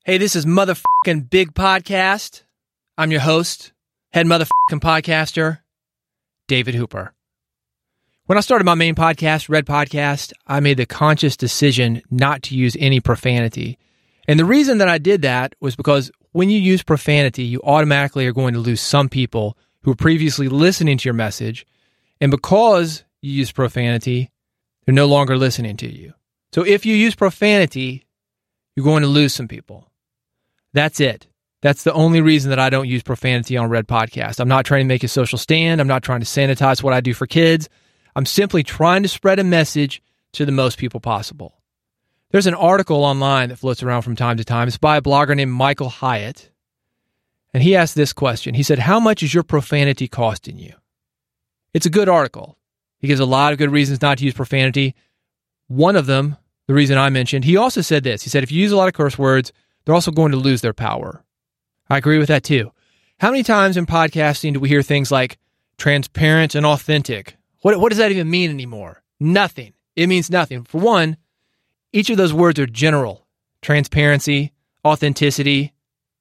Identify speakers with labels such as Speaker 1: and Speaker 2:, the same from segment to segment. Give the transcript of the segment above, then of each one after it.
Speaker 1: Hey, this is motherfucking Big Podcast. I'm your host, head motherfucking podcaster, David Hooper. When I started my main podcast, Red Podcast, I made the conscious decision not to use any profanity. And the reason that I did that was because when you use profanity, you automatically are going to lose some people who were previously listening to your message. And because you use profanity, they're no longer listening to you. So if you use profanity, you're going to lose some people. That's it. That's the only reason that I don't use profanity on Red Podcast. I'm not trying to make a social stand. I'm not trying to sanitize what I do for kids. I'm simply trying to spread a message to the most people possible. There's an article online that floats around from time to time. It's by a blogger named Michael Hyatt. And he asked this question. He said, how much is your profanity costing you? It's a good article. He gives a lot of good reasons not to use profanity. One of them, the reason I mentioned, he also said this. He said, if you use a lot of curse words, they're also going to lose their power. I agree with that too. How many times in podcasting do we hear things like transparent and authentic? What does that even mean anymore? Nothing. It means nothing. For one, each of those words are general. Transparency, authenticity.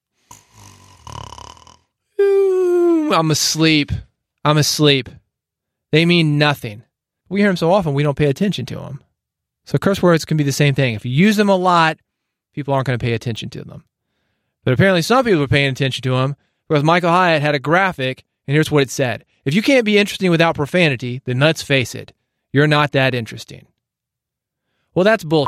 Speaker 1: Ooh, I'm asleep. They mean nothing. We hear them so often, we don't pay attention to them. So curse words can be the same thing. If you use them a lot, people aren't going to pay attention to them. But apparently some people are paying attention to them because Michael Hyatt had a graphic, and here's what it said. If you can't be interesting without profanity, then let's face it, you're not that interesting. Well, that's bullshit.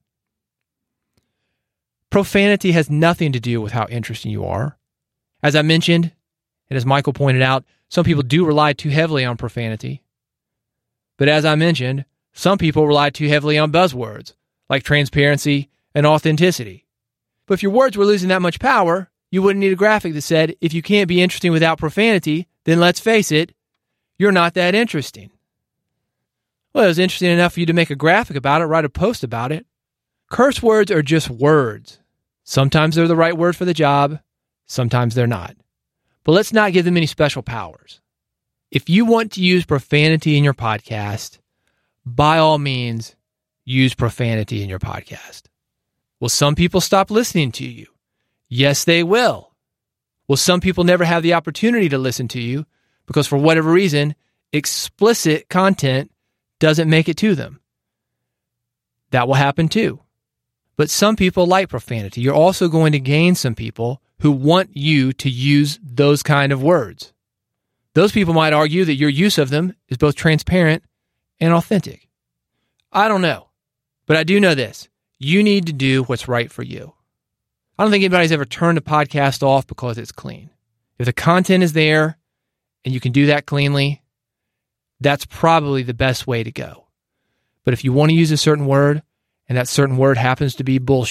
Speaker 1: Profanity has nothing to do with how interesting you are. As I mentioned, and as Michael pointed out, some people do rely too heavily on profanity. But as I mentioned, some people rely too heavily on buzzwords like transparency and authenticity. But if your words were losing that much power, you wouldn't need a graphic that said, if you can't be interesting without profanity, then let's face it, you're not that interesting. Well, it was interesting enough for you to make a graphic about it, write a post about it. Curse words are just words. Sometimes they're the right word for the job, sometimes they're not. But let's not give them any special powers. If you want to use profanity in your podcast, by all means, use profanity in your podcast. Will some people stop listening to you? Yes, they will. Will some people never have the opportunity to listen to you because for whatever reason, explicit content doesn't make it to them? That will happen too. But some people like profanity. You're also going to gain some people who want you to use those kind of words. Those people might argue that your use of them is both transparent and authentic. I don't know, but I do know this. You need to do what's right for you. I don't think anybody's ever turned a podcast off because it's clean. If the content is there and you can do that cleanly, that's probably the best way to go. But if you want to use a certain word and that certain word happens to be bullshit,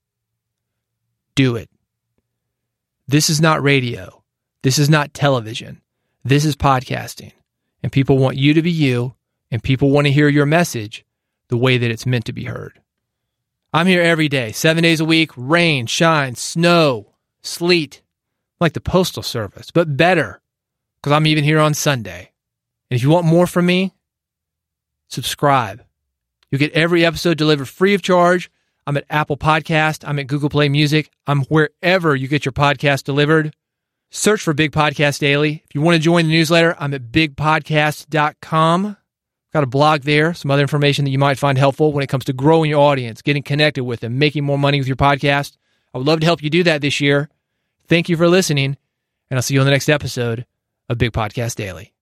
Speaker 1: do it. This is not radio. This is not television. This is podcasting. And people want you to be you, and people want to hear your message the way that it's meant to be heard. I'm here every day, 7 days a week, rain, shine, snow, sleet, like the Postal Service, but better, because I'm even here on Sunday. And if you want more from me, subscribe. You'll get every episode delivered free of charge. I'm at Apple Podcast. I'm at Google Play Music. I'm wherever you get your podcast delivered. Search for Big Podcast Daily. If you want to join the newsletter, I'm at bigpodcast.com. Got a blog there, some other information that you might find helpful when it comes to growing your audience, getting connected with them, making more money with your podcast. I would love to help you do that this year. Thank you for listening, and I'll see you on the next episode of Big Podcast Daily.